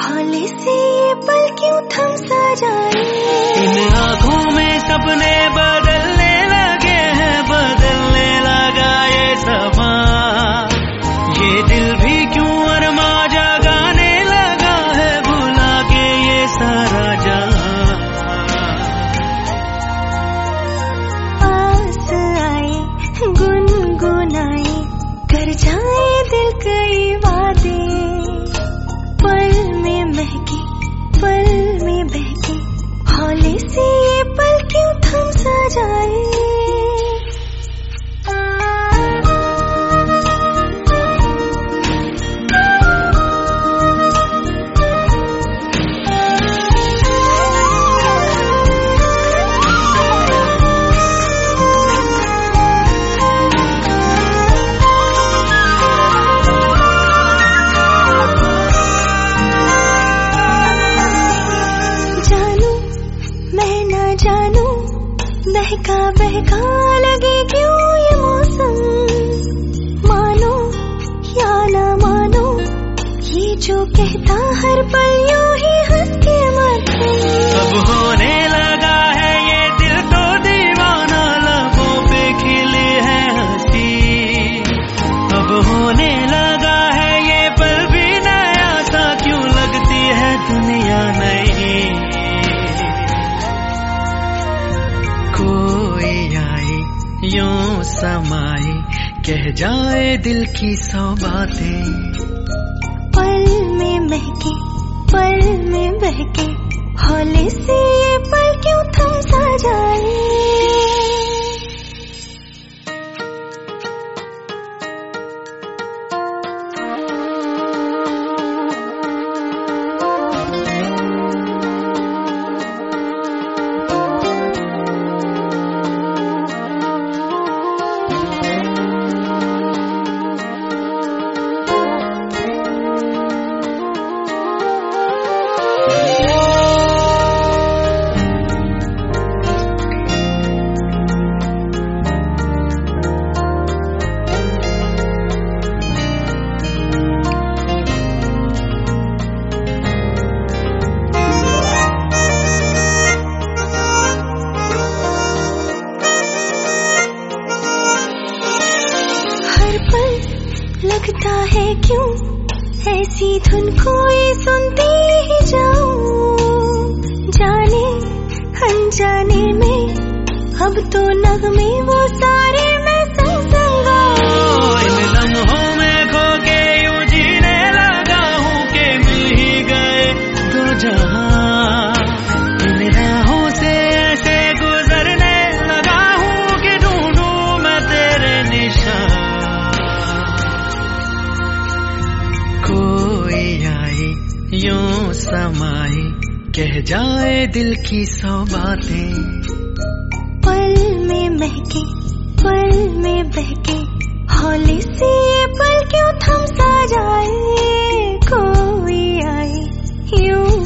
हौले से ये पल क्यों थम सा जाए। इन आँखों में सपने बदलने लगे हैं, बदलने लगा ये समा। ये दिल भी क्यों अरमा जगाने लगा है, भुला के ये सारा जहां। पास आए गुनगुनाए कर जाए दिल कई वादे, पल में महके पल में बहके हौले से ये पल क्यों थम सा जाए। जानू बहका बहका लगे क्यों ये मौसम, मानो या ना मानो ये जो कहता हर पल यूं ही हंस के मरते। अब होने लगा है ये दिल तो दीवाना, लबों पे खिली है हंसी। अब होने लगा है ये पल भी नया सा, क्यों लगती है दुनिया नहीं। कोई आए यूं समाए कह जाए दिल की सौ बातें, पल में महके पल में बहके हौले से ये पल क्यों थम सा जाए। लगता है क्यों ऐसी धुन कोई सुनती ही जाऊं, जाने अनजाने में अब तो नगमे वो सारे मैं संग गाऊं। इन लम्हों में खो के यूं जीने लगा हूँ कि मिल ही गए दो जहां। इन राहों से ऐसे गुजरने लगा हूँ कि ढूंढूं मैं तेरे निशान। कोई आए यूं समाए कह जाए दिल की सौ बातें, पल में महके पल में बहके हौले से ये पल क्यों थम सा जाए। कोई आए यूं